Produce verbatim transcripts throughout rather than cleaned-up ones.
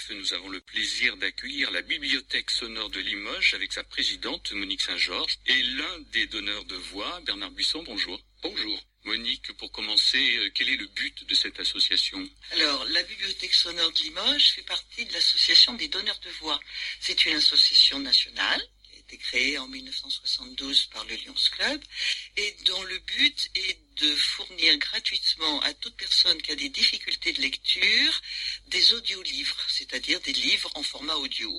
neuf, nous avons le plaisir d'accueillir la Bibliothèque sonore de Limoges avec sa présidente Monique Saint-Georges et l'un des donneurs de voix, Bernard Buisson. Bonjour. Bonjour. Monique, pour commencer, quel est le but de cette association ? Alors, la Bibliothèque sonore de Limoges fait partie de l'association des donneurs de voix. C'est une association nationale qui a été créée en mille neuf cent soixante-douze par le Lions Club et dont le but est de fournir gratuitement à toute personne qui a des difficultés de lecture des audiolivres, c'est-à-dire des livres en format audio.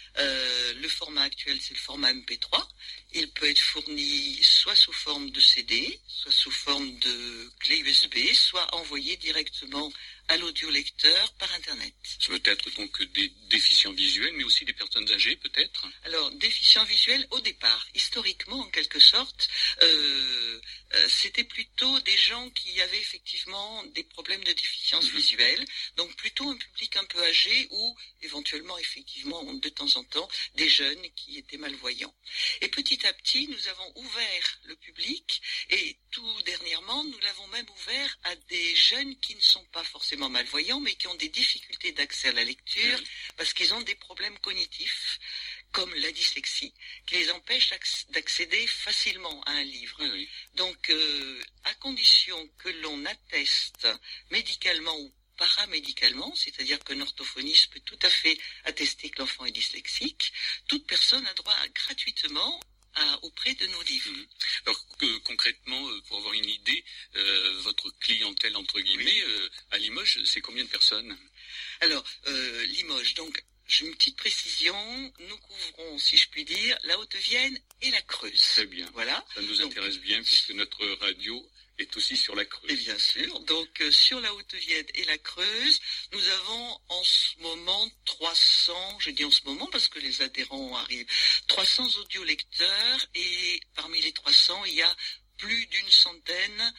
Euh, le format actuel, c'est le format M P trois. Il peut être fourni soit sous forme de C D, soit sous forme de clé U S B, soit envoyé directement à l'audiolecteur par Internet. Ça peut être donc des déficients visuels, mais aussi des personnes âgées, peut-être ? Alors, déficients visuels, au départ, historiquement, en quelque sorte, euh, euh, c'était plutôt des gens qui avaient effectivement des problèmes de déficience mmh. visuelle, donc plutôt un public un peu âgé ou éventuellement, effectivement, de temps en temps, des jeunes qui étaient malvoyants. Et petit à petit, nous avons ouvert le public et tout dernièrement, nous l'avons même ouvert à des jeunes qui ne sont pas forcément malvoyants, mais qui ont des difficultés d'accès à la lecture parce qu'ils ont des problèmes cognitifs, comme la dyslexie, qui les empêche d'accéder facilement à un livre. Oui, oui. Donc, euh, à condition que l'on atteste médicalement ou paramédicalement, c'est-à-dire qu'un orthophoniste peut tout à fait attester que l'enfant est dyslexique, toute personne a droit à, gratuitement à, auprès de nos livres. Mmh. Alors euh, concrètement, euh, pour avoir une idée, euh, votre clientèle entre guillemets oui. euh, à Limoges, c'est combien de personnes ? Alors euh, Limoges, donc j'ai une petite précision, nous couvrons, si je puis dire, la Haute-Vienne et la Creuse. Très bien. Voilà. Ça nous intéresse donc, bien puisque notre radio est aussi sur la Creuse. Et bien sûr. Donc, euh, sur la Haute-Vienne et la Creuse, nous avons en ce moment trois cents, je dis en ce moment parce que les adhérents arrivent, trois cents audiolecteurs et parmi les trois cents, il y a plus d'une centaine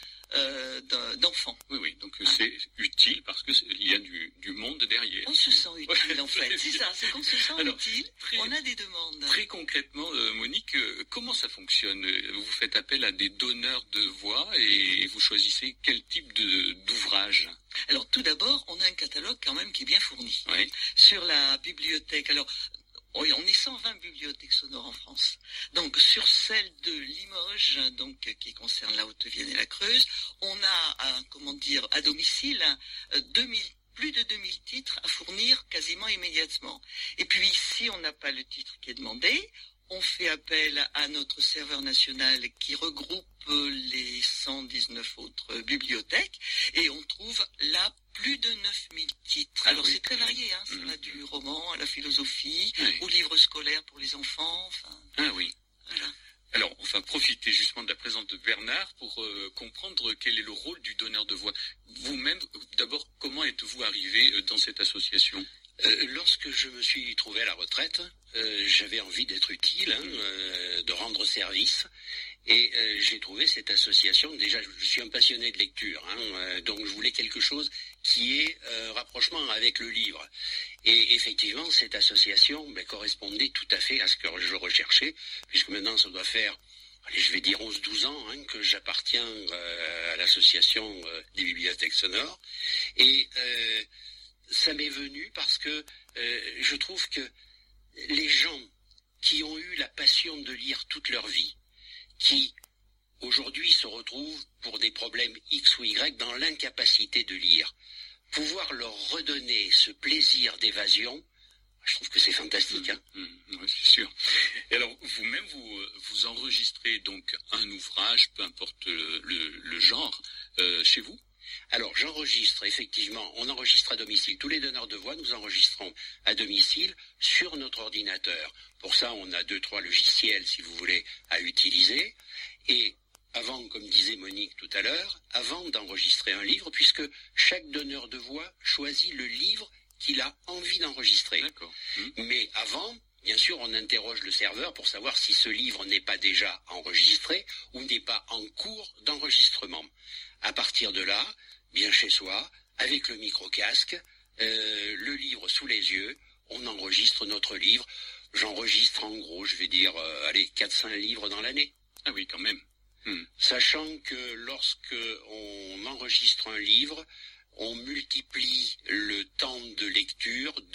euh, d'enfants. Oui, oui, donc ah. c'est utile parce qu'il y a du, du monde derrière. On se sent utile ouais. en fait, c'est ça, c'est qu'on se sent Alors, utile, très, on a des demandes. Très concrètement, euh, Monique, euh, comment ça fonctionne ? Vous faites appel à des donneurs de voix et vous choisissez quel type de, d'ouvrage ? Alors tout d'abord, on a un catalogue quand même qui est bien fourni. Oui. Sur la bibliothèque, alors... Oui, on est cent vingt bibliothèques sonores en France. Donc, sur celle de Limoges, donc, qui concerne la Haute-Vienne et la Creuse, on a, à, comment dire, à domicile, deux mille, plus de deux mille titres à fournir quasiment immédiatement. Et puis, si on n'a pas le titre qui est demandé, on fait appel à notre serveur national qui regroupe les cent dix-neuf autres bibliothèques et on trouve là plus de neuf mille titres. Alors oui. C'est très varié, hein. Ça mmh. va du roman à la philosophie, oui. aux livres scolaires pour les enfants. Enfin, ah oui. Voilà. Alors, on va profiter justement de la présence de Bernard pour euh, comprendre quel est le rôle du donneur de voix. Vous-même, d'abord, comment êtes-vous arrivé dans cette association ? Euh, lorsque je me suis trouvé à la retraite, euh, j'avais envie d'être utile, hein, euh, de rendre service. Et euh, j'ai trouvé cette association, déjà je suis un passionné de lecture, hein, euh, donc je voulais quelque chose qui ait euh, rapprochement avec le livre. Et effectivement, cette association ben, correspondait tout à fait à ce que je recherchais, puisque maintenant ça doit faire, allez, je vais dire onze douze ans hein, que j'appartiens euh, à l'association euh, des bibliothèques sonores. Et euh, ça m'est venu parce que euh, je trouve que les gens qui ont eu la passion de lire toute leur vie, qui aujourd'hui se retrouvent pour des problèmes X ou Y dans l'incapacité de lire, pouvoir leur redonner ce plaisir d'évasion, je trouve que c'est fantastique. Hein. Mmh, mmh, oui, c'est sûr. Et alors, vous-même, vous, vous enregistrez donc un ouvrage, peu importe le, le, le genre, euh, chez vous ? Alors, j'enregistre, effectivement, on enregistre à domicile. Tous les donneurs de voix, nous enregistrons à domicile sur notre ordinateur. Pour ça, on a deux, trois logiciels, si vous voulez, à utiliser. Et avant, comme disait Monique tout à l'heure, avant d'enregistrer un livre, puisque chaque donneur de voix choisit le livre qu'il a envie d'enregistrer. D'accord. Mmh. Mais avant, bien sûr, on interroge le serveur pour savoir si ce livre n'est pas déjà enregistré ou n'est pas en cours d'enregistrement. À partir de là, bien chez soi, avec le micro-casque, euh, le livre sous les yeux, on enregistre notre livre. J'enregistre en gros, je vais dire, euh, allez, quatre cinq livres dans l'année. Ah oui, quand même. Hmm. Sachant que lorsque on enregistre un livre, on multiplie le temps de lecture de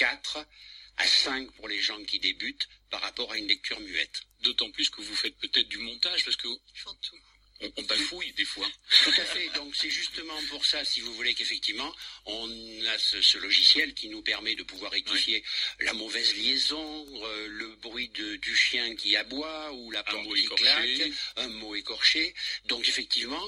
quatre à cinq pour les gens qui débutent par rapport à une lecture muette. D'autant plus que vous faites peut-être du montage, parce que Ils font tout. on, on bafouille des fois. Tout à fait. Donc c'est justement pour ça, si vous voulez, qu'effectivement, on a ce, ce logiciel qui nous permet de pouvoir rectifier oui. la mauvaise liaison, euh, le bruit de, du chien qui aboie ou la porte qui claque, un mot écorché. Donc effectivement,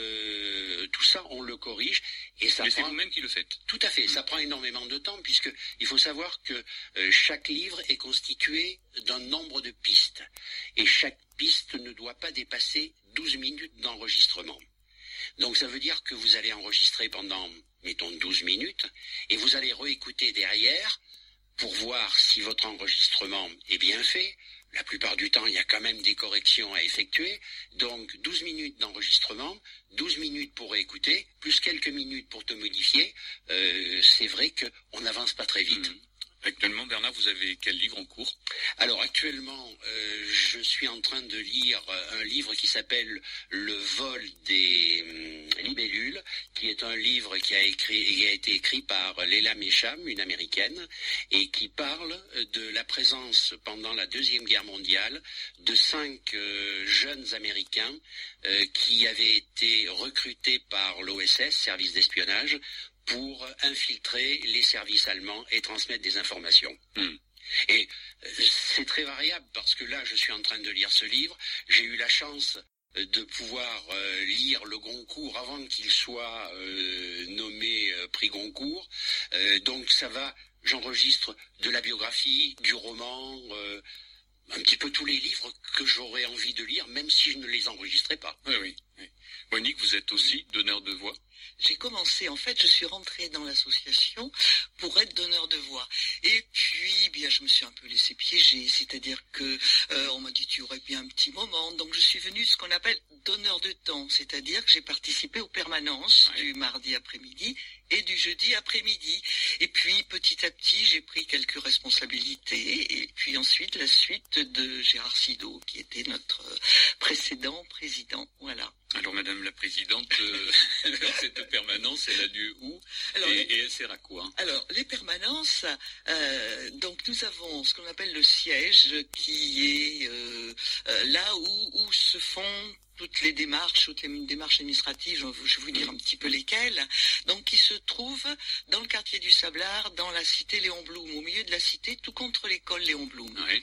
euh, tout ça, on le corrige. Et ça Mais prend... c'est vous-même qui le faites. Tout à fait. Mmh. Ça prend énormément de temps puisque il faut savoir que euh, chaque livre est constitué d'un nombre de pistes. Et chaque piste ne doit pas dépasser douze minutes d'enregistrement. Donc ça veut dire que vous allez enregistrer pendant, mettons, douze minutes, et vous allez réécouter derrière pour voir si votre enregistrement est bien fait. La plupart du temps, il y a quand même des corrections à effectuer. Donc douze minutes d'enregistrement, douze minutes pour réécouter, plus quelques minutes pour te modifier. Euh, c'est vrai qu'on n'avance pas très vite. Mmh. Actuellement, Bernard, vous avez quel livre en cours ? Alors actuellement, euh, je suis en train de lire un livre qui s'appelle Le vol des hum, libellules, qui est un livre qui a, écrit, qui a été écrit par Leila Mesham, une américaine, et qui parle de la présence pendant la Deuxième Guerre mondiale de cinq euh, jeunes Américains euh, qui avaient été recrutés par l'O S S, service d'espionnage, pour infiltrer les services allemands et transmettre des informations. Mmh. Et c'est très variable parce que là, je suis en train de lire ce livre. J'ai eu la chance de pouvoir euh, lire le Goncourt avant qu'il soit euh, nommé euh, prix Goncourt. Euh, donc ça va, j'enregistre de la biographie, du roman, euh, un petit peu tous les livres que j'aurais envie de lire, même si je ne les enregistrais pas. Oui, oui. oui. Monique, vous êtes aussi donneur de voix ? J'ai commencé, en fait, je suis rentrée dans l'association pour être donneur de voix. Et puis, bien, je me suis un peu laissée piéger, c'est-à-dire que euh, on m'a dit tu aurais bien un petit moment. Donc, je suis venue ce qu'on appelle donneur de temps, c'est-à-dire que j'ai participé aux permanences ouais. du mardi après-midi et du jeudi après-midi. Et puis, petit à petit, j'ai pris quelques responsabilités. Et puis ensuite, la suite de Gérard Sido, qui était notre précédent président. Voilà. Alors, Madame la Présidente, euh, cette permanence, elle a lieu où ? Alors, et, les... et elle sert à quoi ? Alors, les permanences, euh, donc nous avons ce qu'on appelle le siège, qui est euh, euh, là où, où se font toutes les démarches, toutes les démarches administratives, je vais vous dire un petit peu lesquelles, donc qui se trouvent dans le quartier du Sablard, dans la cité Léon Blum, au milieu de la cité, tout contre l'école Léon Blum. Oui.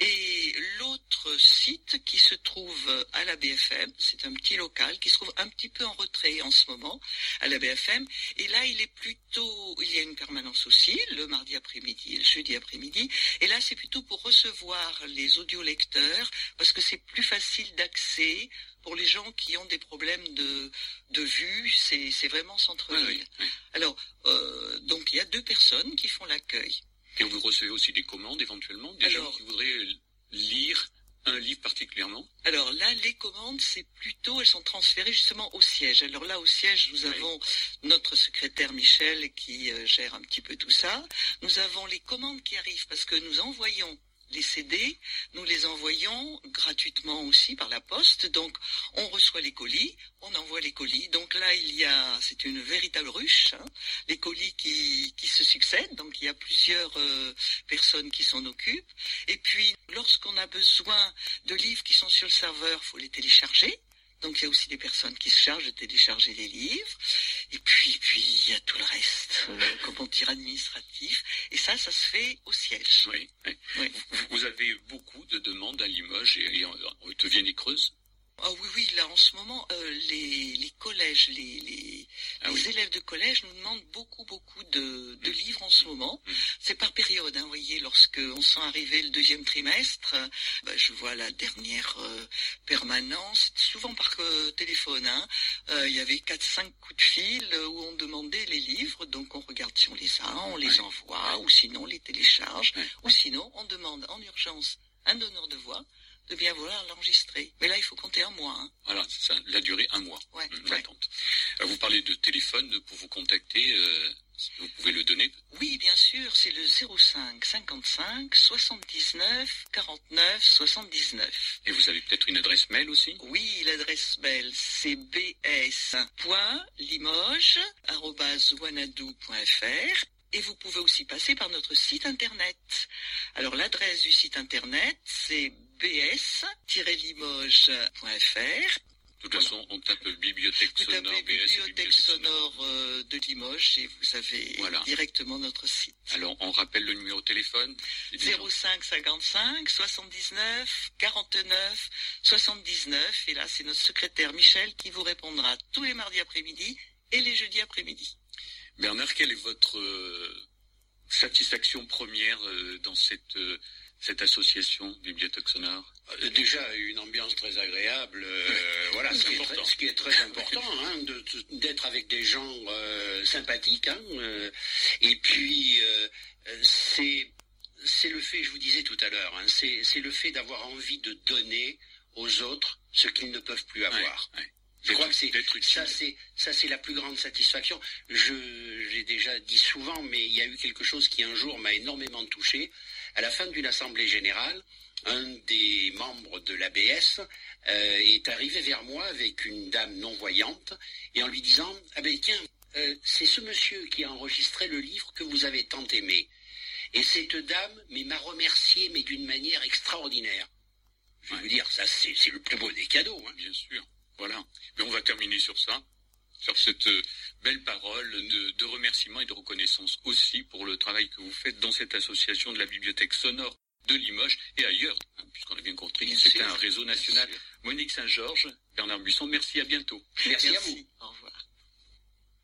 Et l'autre site qui se trouve à la B F M, c'est un petit local qui se trouve un petit peu en retrait en ce moment, à la B F M, et là il est plutôt, il y a une permanence aussi, le mardi après-midi et le jeudi après-midi, et là c'est plutôt pour recevoir les audiolecteurs, parce que c'est plus facile d'accès pour les gens qui ont des problèmes de, de vue, c'est, c'est vraiment centre-ville. Oui, oui, oui. Alors, euh, donc il y a deux personnes qui font l'accueil. Et vous recevez aussi des commandes éventuellement, des Alors, gens qui voudraient lire un livre particulièrement ? Alors là, les commandes, c'est plutôt, elles sont transférées justement au siège. Alors là, au siège, nous oui. avons notre secrétaire Michel qui euh, gère un petit peu tout ça. Nous avons les commandes qui arrivent parce que nous envoyons les C D, nous les envoyons gratuitement aussi par la poste, donc on reçoit les colis, on envoie les colis, donc là il y a, c'est une véritable ruche, hein, les colis qui, qui se succèdent, donc il y a plusieurs euh, personnes qui s'en occupent, et puis lorsqu'on a besoin de livres qui sont sur le serveur, il faut les télécharger. Donc il y a aussi des personnes qui se chargent de télécharger les livres. Et puis, puis il y a tout le reste, euh, comment dire, administratif. Et ça, ça se fait au siège. Oui. oui. oui. Vous, vous avez beaucoup de demandes à Limoges et, et en Haute-Vienne-et-Creuse ? Ah oui, oui, là en ce moment, euh, les, les collèges, les, les, ah les oui. élèves de collège nous demandent beaucoup, beaucoup de, de mmh. livres en ce moment. Mmh. C'est par période, hein, vous voyez, lorsque on sent arriver le deuxième trimestre, euh, bah, je vois la dernière euh, permanence, souvent par euh, téléphone, hein, euh, il y avait quatre cinq coups de fil euh, où on demandait les livres, donc on regarde si on les a, on les ouais. envoie, ou sinon on les télécharge, ouais. ou sinon on demande en urgence un donneur de voix, de bien vouloir l'enregistrer. Mais là, il faut compter un mois. Hein. Voilà, c'est ça, la durée, un mois ouais, d'attente. Ouais. Vous parlez de téléphone pour vous contacter, euh, vous pouvez le donner ? Oui, bien sûr, c'est le zéro cinq cinquante-cinq soixante-dix-neuf quarante-neuf soixante-dix-neuf. Et vous avez peut-être une adresse mail aussi ? Oui, l'adresse mail, c'est b s point limoges arobase wanadoo point f r. et vous pouvez aussi passer par notre site internet. Alors l'adresse du site internet, c'est b s tiret limoges point f r. De toute façon, on tape Bibliothèque Vous Sonore tapez B S. Bibliothèque Sonore euh, de Limoges et vous avez voilà. directement notre site. Alors, on rappelle le numéro de téléphone zéro cinq cinquante-cinq soixante-dix-neuf quarante-neuf soixante-dix-neuf. Et là, c'est notre secrétaire Michel qui vous répondra tous les mardis après-midi et les jeudis après-midi. Bernard, quelle est votre euh, satisfaction première euh, dans cette... Euh, cette association Bibliothèque Sonore? euh, Déjà, une ambiance très agréable, euh, voilà, ce qui, très, ce qui est très important, hein, de, d'être avec des gens euh, sympathiques, hein, euh, et puis euh, c'est, c'est le fait, je vous disais tout à l'heure, hein, c'est, c'est le fait d'avoir envie de donner aux autres ce qu'ils ne peuvent plus avoir. Ouais, ouais. Je crois que c'est ça, c'est ça, c'est la plus grande satisfaction. Je j'ai déjà dit souvent, mais il y a eu quelque chose qui un jour m'a énormément touché. À la fin d'une assemblée générale, un des membres de l'A B S euh, est arrivé vers moi avec une dame non-voyante et en lui disant « Ah ben tiens, euh, c'est ce monsieur qui a enregistré le livre que vous avez tant aimé. » Et cette dame mais, m'a remercié, mais d'une manière extraordinaire. Je vais ouais. vous dire, ça c'est, c'est le plus beau des cadeaux. Hein. Bien sûr. Voilà. Mais on va terminer sur ça, sur cette euh, belle parole de, de remerciement et de reconnaissance aussi pour le travail que vous faites dans cette association de la Bibliothèque Sonore de Limoges et ailleurs, hein, puisqu'on a bien compris que c'était un réseau national. Monique Saint-Georges, Bernard Buisson, merci, à bientôt. Merci, merci. à vous. Au revoir.